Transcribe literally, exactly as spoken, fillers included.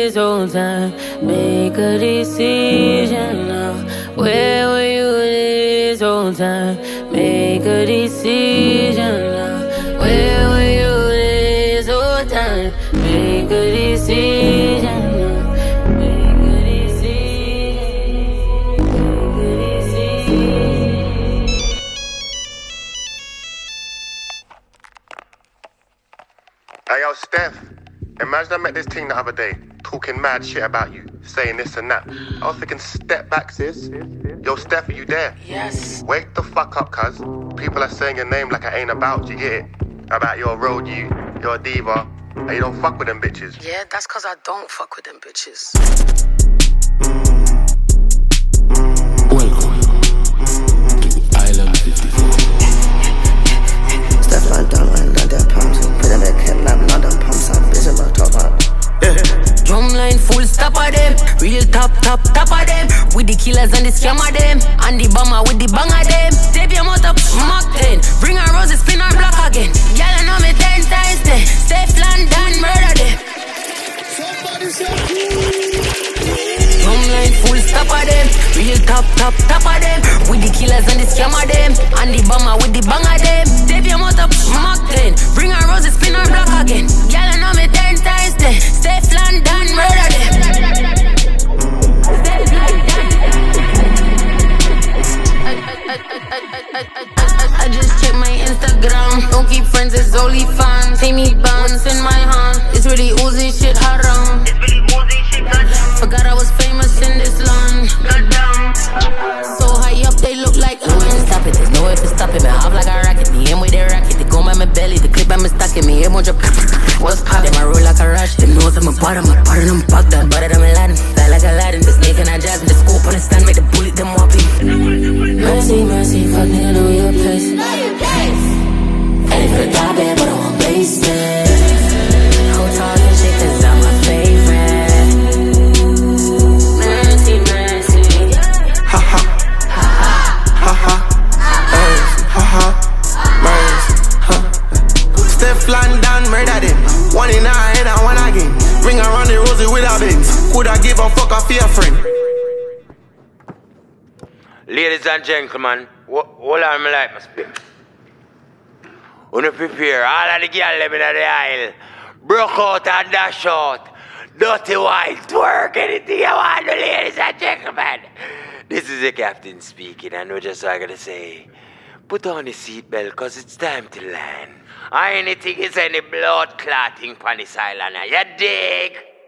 this whole time? Make a decision now. Where were you this whole time? Make a decision now. Where were you this whole time? Make a decision now. Make a decision. Make a decision. Hey yo, Steph. Imagine I met this team the other day, talking mad shit about you, saying this and that. I was thinking, step back, sis. Yo, Steph, are you there? Yes. Wake the fuck up, cuz. People are saying your name like I ain't about, you get it? About you're a road you, you're a diva, and you don't fuck with them bitches. Yeah, that's cause I don't fuck with them bitches. Welcome to Island fifty-four. Step like down and down their palms. Put them in camp like London pumps. I'm busy about top up. Drumline full stop of them. Real top, top, top of them. With the killers and the scammer them. And the bomber with the bang of them. Tape your mouth up, Mark ten. Bring her roses, spin her block again. Y'all know me ten times ten. Steph London, murder them. Drumline full stop of them. Real top, top, top of them. With the killers and the scammer them. And the bomber with the bang of them. Tape your mouth up, Mark ten. Bring her roses, spin her block again. Y'all know me ten times ten. Steph London, murder them. I just check my Instagram. Don't keep friends, it's only fans. See me bounce in my hand. It's really Uzi shit haram. Forgot I was famous in this land. So high up, they look like no way to stop it, there's no way to stop it. Me half like a rocket, me aim with a rocket. They go by my belly, the clip I'm stocking. Me aim on drop. What's poppin'? I roll like a rush. They know I'm a bottom, I'm part of them fucked up. Butter them Aladdin, fly like Aladdin. The snake and I jazz, the scope on the stand, make the bullet them whopping. Mercy, mercy, fuck nigga, know your place. Ready for the top bed, but I want basement. Whole talking shit, cause I'm my favorite. Mercy, mercy. Ha ha. Ha ha. Ha ha. Mercy. Ha ha. Mercy. Huh. Steph London, murder them. One in her head and one again. Bring her on the rosy with her bins. Could I give a fuck a fear friend? Ladies and gentlemen, hold on, me like my speak. Wanna prepare all of the girls living in the aisle. Broke out and dash out. Dirty white, twerk, anything you want to, ladies and gentlemen. This is the captain speaking, and we're just gonna say, put on the seatbelt, cause it's time to land. Anything is any blood clotting on this island, you dig?